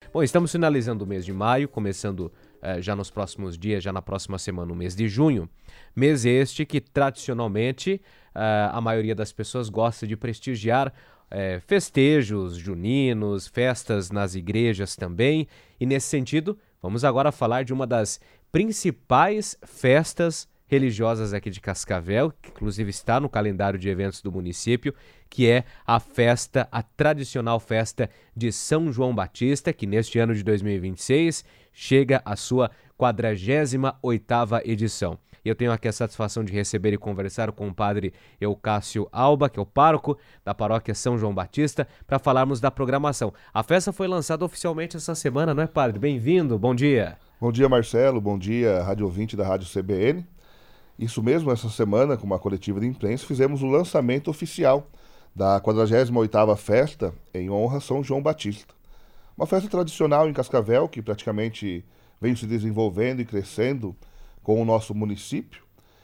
Bom, estamos finalizando o mês de maio, começando já nos próximos dias, já na próxima semana, o mês de junho. Mês este que, tradicionalmente, a maioria das pessoas gosta de prestigiar festejos juninos, festas nas igrejas também. E, nesse sentido, vamos agora falar de uma das principais festas religiosas aqui de Cascavel, que inclusive está no calendário de eventos do município, que é a tradicional festa de São João Batista, que neste ano de 2026 chega à sua 48ª edição. E eu tenho aqui a satisfação de receber e conversar com o padre Eucássio Alba, que é o pároco da paróquia São João Batista, para falarmos da programação. A festa foi lançada oficialmente essa semana, não é, padre? Bem-vindo, bom dia. Bom dia, Marcelo, bom dia, rádio ouvinte da Rádio CBN. Isso mesmo, essa semana, com uma coletiva de imprensa, fizemos o lançamento oficial da 48ª festa em honra a São João Batista. Uma festa tradicional em Cascavel, que praticamente vem se desenvolvendo e crescendo com o nosso município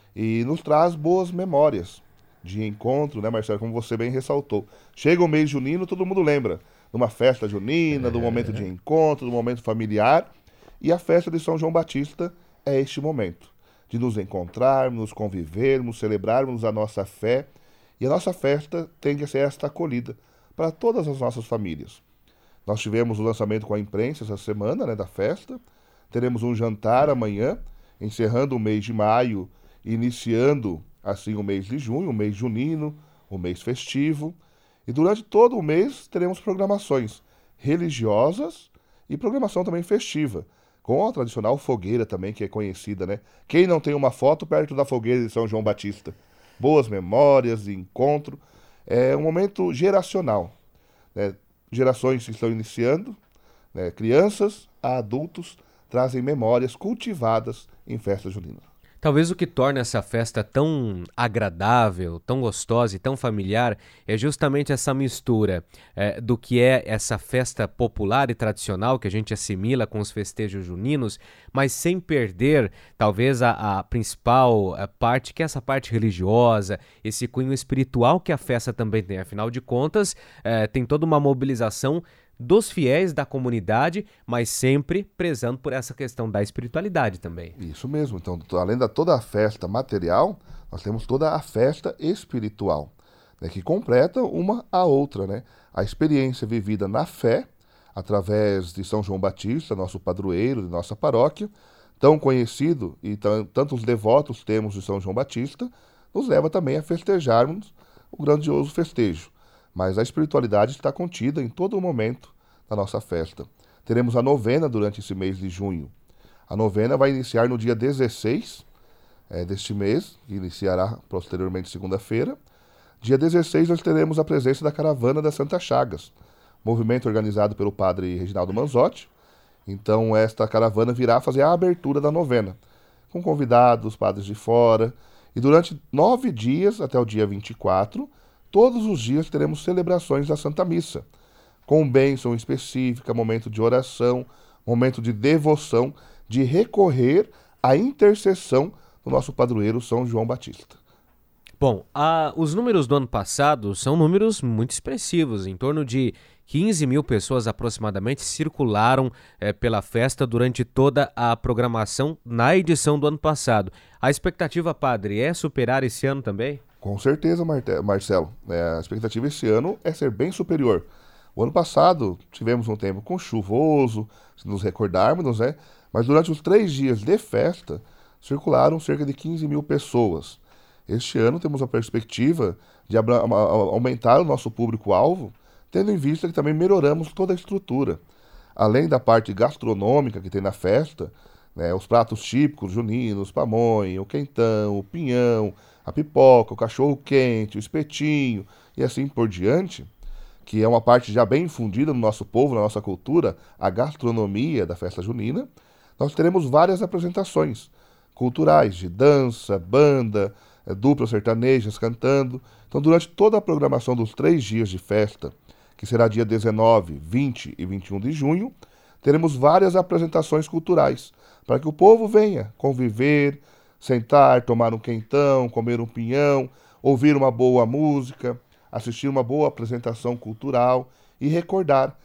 e nos traz boas memórias de encontro, né, Marcelo, como você bem ressaltou. Chega o mês junino, todo mundo lembra de uma festa junina, do momento de encontro, do momento familiar, e a festa de São João Batista é este momento de nos encontrarmos, convivermos, celebrarmos a nossa fé. E a nossa festa tem que ser esta acolhida para todas as nossas famílias. Nós tivemos o lançamento com a imprensa essa semana, né, da festa. Teremos um jantar amanhã, encerrando o mês de maio, iniciando assim o mês de junho, o mês junino, o mês festivo. E durante todo o mês teremos programações religiosas e programação também festiva, com a tradicional fogueira também, que é conhecida, né? Quem não tem uma foto perto da fogueira de São João Batista? Boas memórias de encontro. É um momento geracional, né? Gerações que estão iniciando, né? Crianças a adultos, trazem memórias cultivadas em festa junina. Talvez o que torna essa festa tão agradável, tão gostosa e tão familiar é justamente essa mistura do que é essa festa popular e tradicional que a gente assimila com os festejos juninos, mas sem perder talvez a principal parte, que é essa parte religiosa, esse cunho espiritual que a festa também tem. Afinal de contas, tem toda uma mobilização dos fiéis da comunidade, mas sempre prezando por essa questão da espiritualidade também. Isso mesmo. Então, além da toda a festa material, nós temos toda a festa espiritual, né, que completa uma a outra, né? A experiência vivida na fé, através de São João Batista, nosso padroeiro de nossa paróquia, tão conhecido e tantos devotos temos de São João Batista, nos leva também a festejarmos o grandioso festejo. Mas a espiritualidade está contida em todo o momento da nossa festa. Teremos a novena durante esse mês de junho. A novena vai iniciar no dia 16 deste mês, que iniciará posteriormente segunda-feira. Dia 16 nós teremos a presença da Caravana das Santas Chagas, movimento organizado pelo padre Reginaldo Manzotti. Então esta caravana virá fazer a abertura da novena, com convidados, padres de fora. E durante 9 dias, até o dia 24, todos os dias teremos celebrações da Santa Missa, com bênção específica, momento de oração, momento de devoção, de recorrer à intercessão do nosso padroeiro São João Batista. Bom, os números do ano passado são números muito expressivos, em torno de 15 mil pessoas aproximadamente circularam pela festa durante toda a programação na edição do ano passado. A expectativa, padre, é superar esse ano também? Com certeza, Marcelo. A expectativa esse ano é ser bem superior. O ano passado tivemos um tempo com chuvoso, se nos recordarmos, né? Mas durante os 3 dias de festa, circularam cerca de 15 mil pessoas. Este ano temos a perspectiva de aumentar o nosso público-alvo, tendo em vista que também melhoramos toda a estrutura. Além da parte gastronômica que tem na festa, né, os pratos típicos juninos, pamonha, o quentão, o pinhão, a pipoca, o cachorro-quente, o espetinho e assim por diante, que é uma parte já bem infundida no nosso povo, na nossa cultura, a gastronomia da festa junina. Nós teremos várias apresentações culturais, de dança, banda, duplas sertanejas cantando. Então, durante toda a programação dos 3 dias de festa, que será dia 19, 20 e 21 de junho, teremos várias apresentações culturais, para que o povo venha conviver, sentar, tomar um quentão, comer um pinhão, ouvir uma boa música, assistir uma boa apresentação cultural e recordar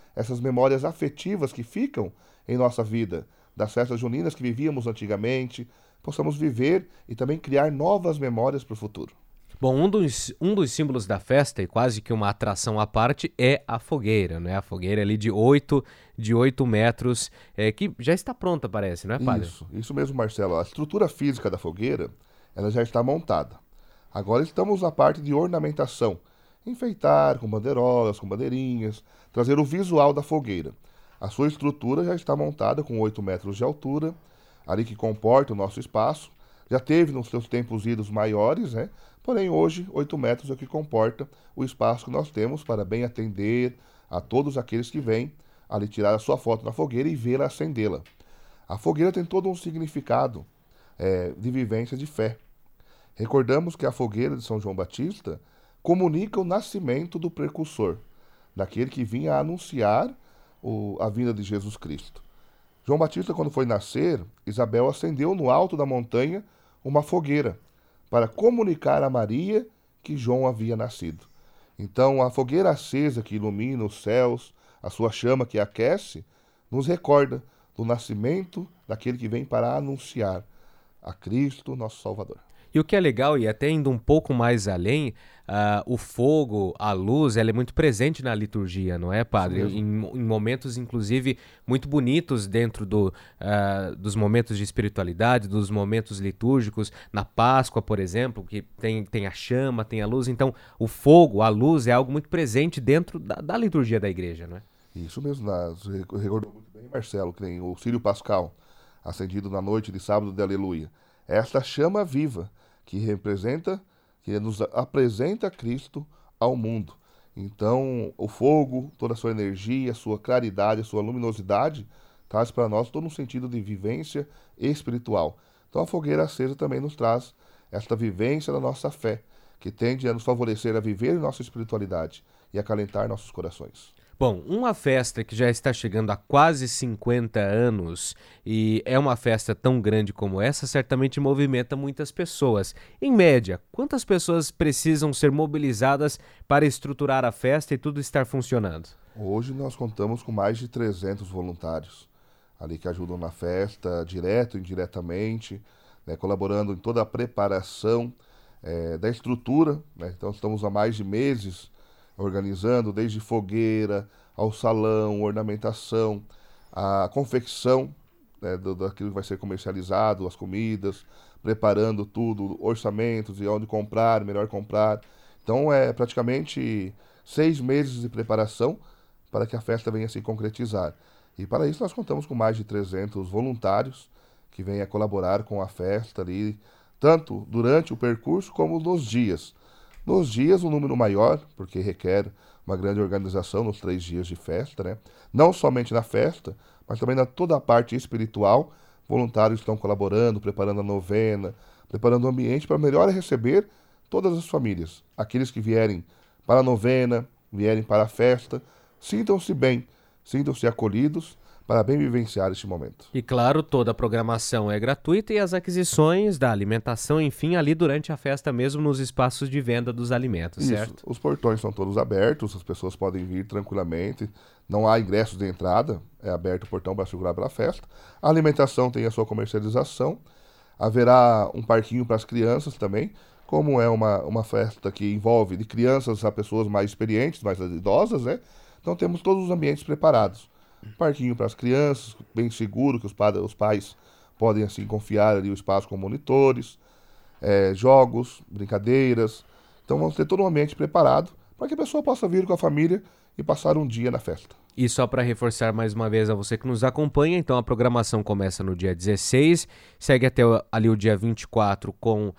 essas memórias afetivas que ficam em nossa vida, das festas juninas que vivíamos antigamente, possamos viver e também criar novas memórias para o futuro. Bom, um dos símbolos da festa, e quase que uma atração à parte, é a fogueira, né? A fogueira ali de oito metros, que já está pronta, parece, não é, padre? Isso mesmo, Marcelo. A estrutura física da fogueira, ela já está montada. Agora estamos na parte de ornamentação. Enfeitar com bandeirolas, com bandeirinhas, trazer o visual da fogueira. A sua estrutura já está montada com 8 metros de altura, ali que comporta o nosso espaço. Já teve nos seus tempos idos maiores, né? Porém, hoje, 8 metros é o que comporta o espaço que nós temos para bem atender a todos aqueles que vêm ali tirar a sua foto na fogueira e vê-la acendê-la. A fogueira tem todo um significado de vivência de fé. Recordamos que a fogueira de São João Batista comunica o nascimento do precursor, daquele que vinha a anunciar a vinda de Jesus Cristo. João Batista, quando foi nascer, Isabel acendeu no alto da montanha uma fogueira para comunicar a Maria que João havia nascido. Então, a fogueira acesa que ilumina os céus, a sua chama que aquece, nos recorda do nascimento daquele que vem para anunciar a Cristo, nosso Salvador. E o que é legal, e até indo um pouco mais além, o fogo, a luz, ela é muito presente na liturgia, não é, padre? Em momentos, inclusive, muito bonitos dentro dos momentos de espiritualidade, dos momentos litúrgicos, na Páscoa, por exemplo, que tem a chama, tem a luz. Então, o fogo, a luz, é algo muito presente dentro da liturgia da igreja, não é? Isso mesmo, recordou muito bem, Marcelo, que tem o Círio Pascal, acendido na noite de sábado de Aleluia. Esta chama viva que nos apresenta Cristo ao mundo. Então, o fogo, toda a sua energia, a sua claridade, a sua luminosidade, traz para nós todo um sentido de vivência espiritual. Então, a fogueira acesa também nos traz esta vivência da nossa fé, que tende a nos favorecer a viver nossa espiritualidade e acalentar nossos corações. Bom, uma festa que já está chegando a quase 50 anos e é uma festa tão grande como essa, certamente movimenta muitas pessoas. Em média, quantas pessoas precisam ser mobilizadas para estruturar a festa e tudo estar funcionando? Hoje nós contamos com mais de 300 voluntários ali que ajudam na festa, direto e indiretamente, né, colaborando em toda a preparação da estrutura, né? Então estamos há mais de meses organizando desde fogueira, ao salão, ornamentação, a confecção, né, daquilo que vai ser comercializado, as comidas, preparando tudo, orçamentos e onde comprar, melhor comprar. Então é praticamente 6 meses de preparação para que a festa venha se concretizar. E para isso nós contamos com mais de 300 voluntários que vêm a colaborar com a festa ali, tanto durante o percurso como nos dias. Nos dias, um número maior, porque requer uma grande organização nos 3 dias de festa, né? Não somente na festa, mas também na toda a parte espiritual. Voluntários estão colaborando, preparando a novena, preparando o ambiente para melhor receber todas as famílias. Aqueles que vierem para a novena, vierem para a festa, sintam-se bem, sintam-se acolhidos para bem vivenciar este momento. E claro, toda a programação é gratuita e as aquisições da alimentação, enfim, ali durante a festa mesmo nos espaços de venda dos alimentos, Isso. certo? Os portões são todos abertos, as pessoas podem vir tranquilamente, não há ingressos de entrada, é aberto o portão para circular pela festa. A alimentação tem a sua comercialização, haverá um parquinho para as crianças também, como é uma festa que envolve de crianças a pessoas mais experientes, mais idosas, né? Então temos todos os ambientes preparados. Parquinho para as crianças, bem seguro, que os pais podem assim confiar ali o espaço com monitores, jogos, brincadeiras. Então vamos ter todo um ambiente preparado para que a pessoa possa vir com a família e passar um dia na festa. E só para reforçar mais uma vez a você que nos acompanha, então a programação começa no dia 16, segue até ali o dia 24 com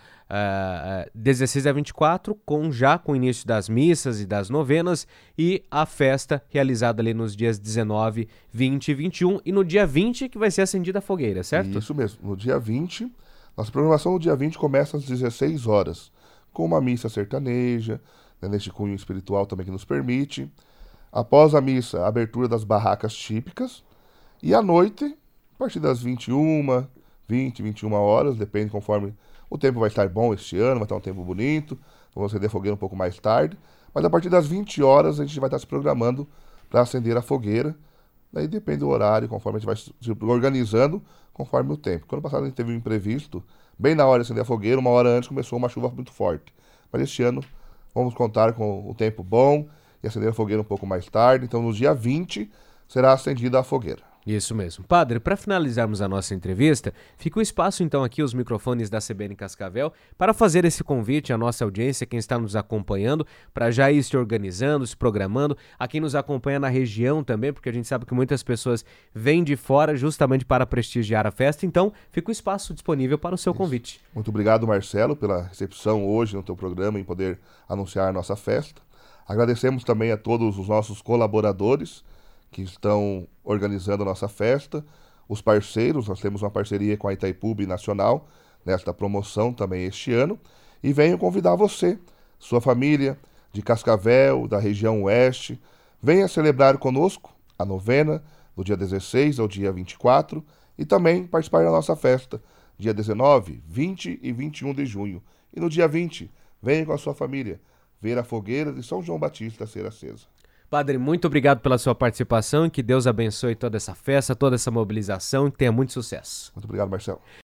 16 a 24, com o início das missas e das novenas, e a festa realizada ali nos dias 19, 20 e 21, e no dia 20 que vai ser acendida a fogueira, certo? Isso mesmo, no dia 20, nossa programação no dia 20 começa às 16 horas, com uma missa sertaneja, né, neste cunho espiritual também que nos permite. Após a missa, a abertura das barracas típicas. E à noite, a partir das 21 horas, depende conforme o tempo vai estar bom este ano, vai estar um tempo bonito. Vamos acender fogueira um pouco mais tarde. Mas a partir das 20 horas, a gente vai estar se programando para acender a fogueira. Daí depende do horário, conforme a gente vai se organizando, conforme o tempo. Quando passado a gente teve um imprevisto, bem na hora de acender a fogueira, uma hora antes começou uma chuva muito forte. Mas este ano vamos contar com o tempo bom e acender a fogueira um pouco mais tarde. Então no dia 20 será acendida a fogueira. Isso mesmo. Padre, para finalizarmos a nossa entrevista, fica o espaço então aqui, os microfones da CBN Cascavel, para fazer esse convite à nossa audiência, quem está nos acompanhando, para já ir se organizando, se programando, a quem nos acompanha na região também, porque a gente sabe que muitas pessoas vêm de fora justamente para prestigiar a festa, então fica o espaço disponível para o seu convite. Muito obrigado, Marcelo, pela recepção hoje no teu programa em poder anunciar a nossa festa. Agradecemos também a todos os nossos colaboradores que estão organizando a nossa festa, os parceiros, nós temos uma parceria com a Itaipu Nacional nesta promoção também este ano, e venho convidar você, sua família de Cascavel, da região oeste, venha celebrar conosco a novena do dia 16 ao dia 24 e também participar da nossa festa, dia 19, 20 e 21 de junho. E no dia 20, venha com a sua família ver a fogueira de São João Batista ser acesa. Padre, muito obrigado pela sua participação e que Deus abençoe toda essa festa, toda essa mobilização e tenha muito sucesso. Muito obrigado, Marcelo.